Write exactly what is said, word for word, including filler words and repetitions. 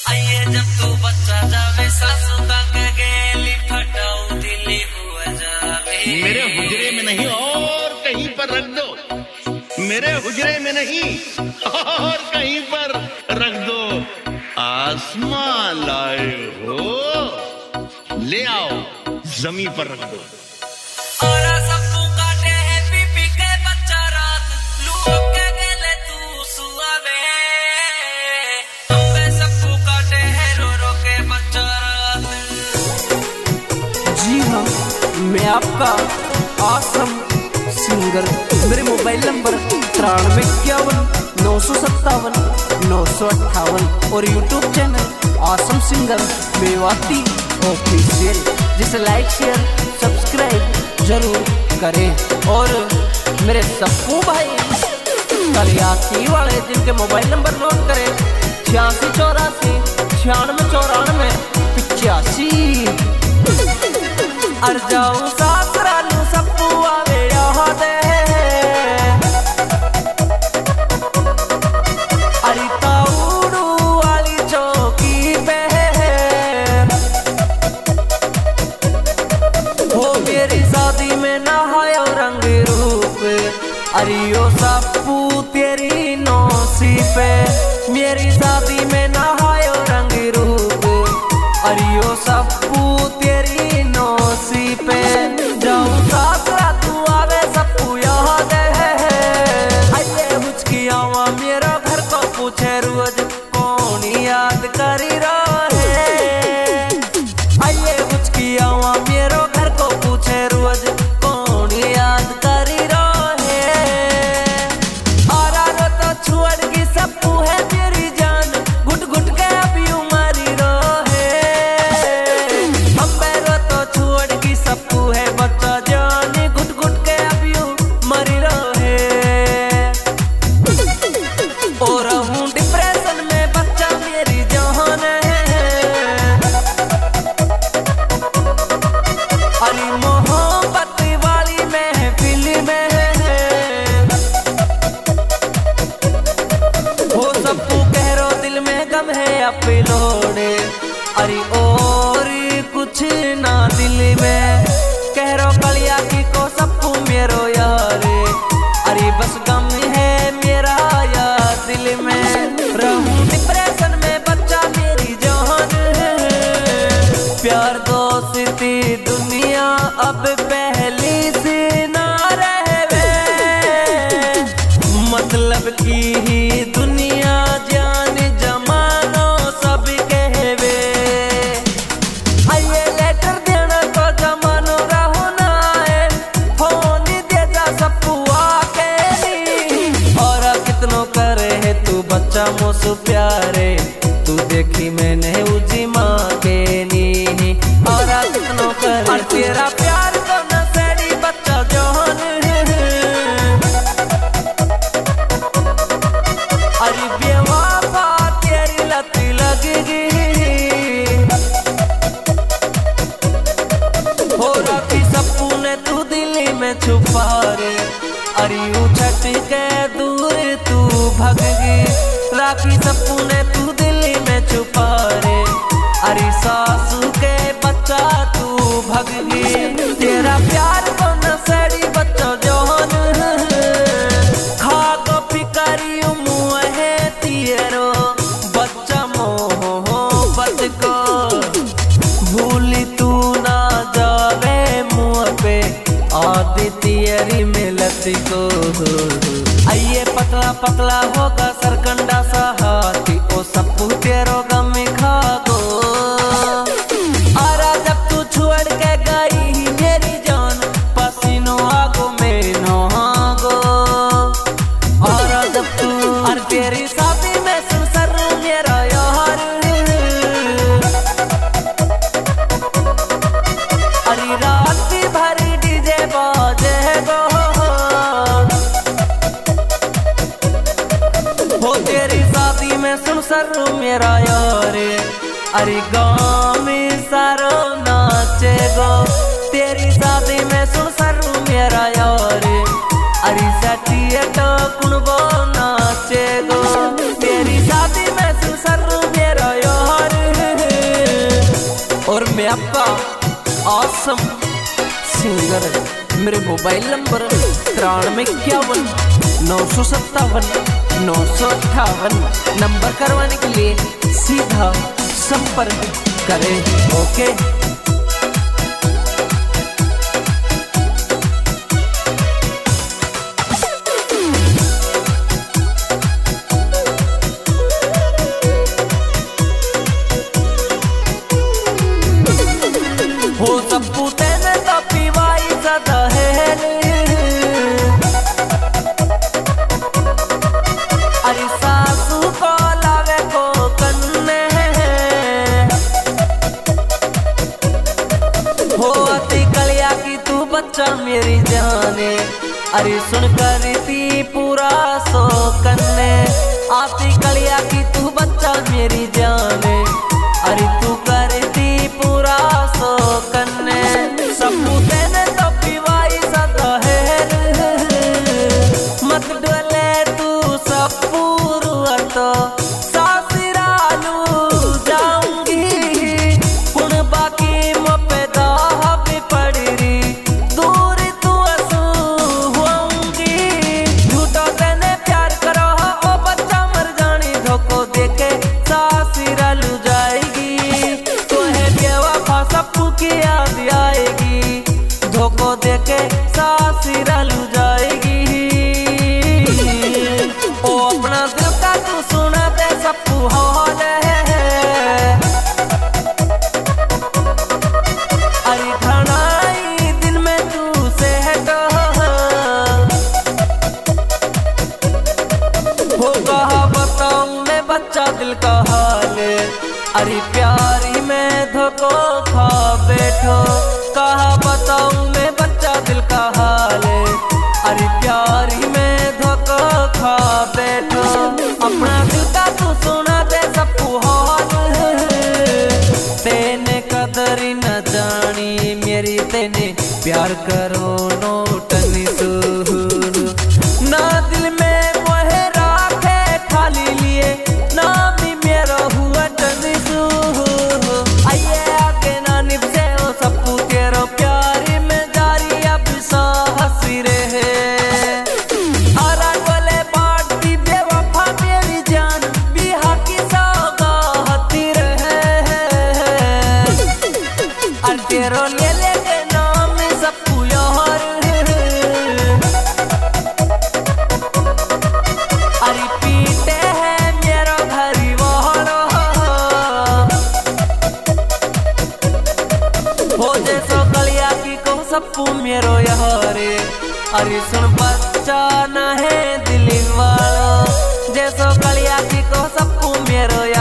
आइए जब तू बच्चा जावे सासू का गेली फटाऊ दिली हुआ जावे। मेरे हुजरे में नहीं और कहीं पर रख दो, मेरे हुजरे में नहीं और कहीं पर रख दो। आसमान लाए हो, ले आओ जमीन पर रख दो। और सबको काटे है पीपी के बच्चा रात लू के गेले तू सुआवे। हमें सबको काटे है रो रो के बच्चा रात। जी हाँ, मैं आपका आसम सिंगर। मेरे मोबाइल नंबर तिरानवे इक्यावन नौ सौ सत्तावन नौ सौ अट्ठावन और YouTube channel Aasam singer Mewati official, जिसे लाइक शेयर सब्सक्राइब जरूर करें। और मेरे सप्पू भाई कलियाती वाले जिनके मोबाइल नंबर नोट करें छियासी चौरासी छियानवे चौरानवे पिचासी। अर जाऊं सासरा लू सप्पू आवे यहाँ दे अरे ताऊड़ू वाली चौकी पे हो मेरी शादी में नहायो रंग रूप। अरे ओ सप्पू तेरी नौसी पे मेरी शादी में नहायो रंग रूप। अरे ओ सप्पू तेरी नौसी पे जाऊं सासरा तू आवे सप्पू यहाँ दे। आइए हुचकी आवा मेरा घर को पूछे रोज कौन याद करी रहे। आइए हुचकी आवा मेरा घर को पूछे रोज कौन याद करी रहे। और रो तो छुअड़ की सप्पू है तेरी जान घुट घुट के अभी उमरी रहे। हम रो तो छुअड़ की सप्पू है बच्चा जान घुट घुट के अभी मरी रहे। और हूँ डिप्रेशन में बच्चा मेरी जान है। अली मोहब्बत वाली महफिल में हो सप्पू कह रो दिल में गम है अपलोड़े। अरे और कुछ ना दिल में कह रो कलिया की को सप्पू मेरो यारे। अरे बस गम है मेरा यार दिल में रहूं डिप्रेशन में बच्चा मेरी जान। प्यार दोस्ती दुनिया अब पहली से ना रहे। मतलब की ही दुनिया जान जमानो सब कहवे। आइए लेटर देना तो जमानो रहो ना है फोन दे जा सप्पू आके। और कितनो करे है तू बच्चा मोसु प्यारे तू देखी मैंने उजी माँ के नी। और कितनो करे और तेरा प्यार तो नसेड़ी बच्चा जवान। अरे बेवफा तेरी लत लगेगी हो राखी सप्पू ने तू दिल्ली में छुपा रे। अरे उछट के दूर तू भग गई राखी सप्पू ने तू दिल्ली में छुपा रे। अरे सासू के बच्चा तू भग गई तेरा प्यार को नसेड़ी बच्चा जवान। खा को फिकारी मुँह है तेरो बच्चा मोहब्बत को भूली तू ना जावे मुँह पे आदि तेरी मिलत को। आइए पतला पतला होगा सरकंडा सा हाथी ओ सप्पू तेरो गम खा गो। आरा जब तू छुअड़ के गई मेरी जान पसीनो आगो में नहागो। और जब तू और तेरी शादी में सुसर मेरा यार। अरे रात भर डीजे बाजे गो हो तेरी शादी में सुसर मेरा यार। अरे गाँव में सारो नाचे गो तेरी शादी में सुसर मेरा यार। अरे सटिया तो कुणबो नाचे गो तेरी शादी में सुसर मेरा यार। मैं आपका आसम सिंगर। मेरे मोबाइल नंबर तिरानवे इक्यावन नौ सौ सत्तावन नौ सौ अट्ठावन। नंबर करवाने के लिए सीधा संपर्क करें। ओके हो सब पूते ने तो पीवाई सदा है। अरे सासू को लावे को कन्ने हो अति कलिया की तू बच्चा मेरी जाने। अरे सुन कर थी पूरा सो कन्ने आती कलिया की तू बच्चा मेरी जाने। अरे तू करती पूरा सो कन्ने सबूते ने तो पीवाई सदा है। मत डोले तू सब पूरा तो सासुरालू जाऊंगी पुण बाकी मपेदा भी पड़ रही दूर तू असू होऊंगी। झूठो तेने प्यार करो ओ बच्चा मर जानी धोखो देके सासुरालू जाएगी। तो है बेवफा सबू की याद आएगी धोखो देके सासुरालू जाएगी। ओ अपना दिल का तू सुना दे सबू हाल है। अरे घनाई दिल में तू से हटो हो कहा बताऊं मैं बच्चा दिल का हाल। अरे प्यारी में धोखो खा बैठो कहा बताऊं मैं बच्चा दिल का हाल। अरे प्यारी में धोखो खा बैठो अपना दिल का तू सुना दे सबू हाल। तेने कदर न जानी मेरी तेने प्यार करो नोटनी सूर ना दिल में वह राखे खाली लिए ना भी मेरा हुआ टनी सूर। आइए आगे ना निपसे ओ सबू तेरो प्यारी में जारी अब सा हंसी रहे। आरा डोले बाटी बेवफा मेरी जान बिहा की सौगाती रहे। अर तेरो ले ले के नाम सबू यार। अरे पीटे है मेरा घरी वाला हो जैसो कलिया की को सबू मेरो यारे। अरे सुन बच्चा न है दिल वालो जैसो कलिया की को सबू मेरो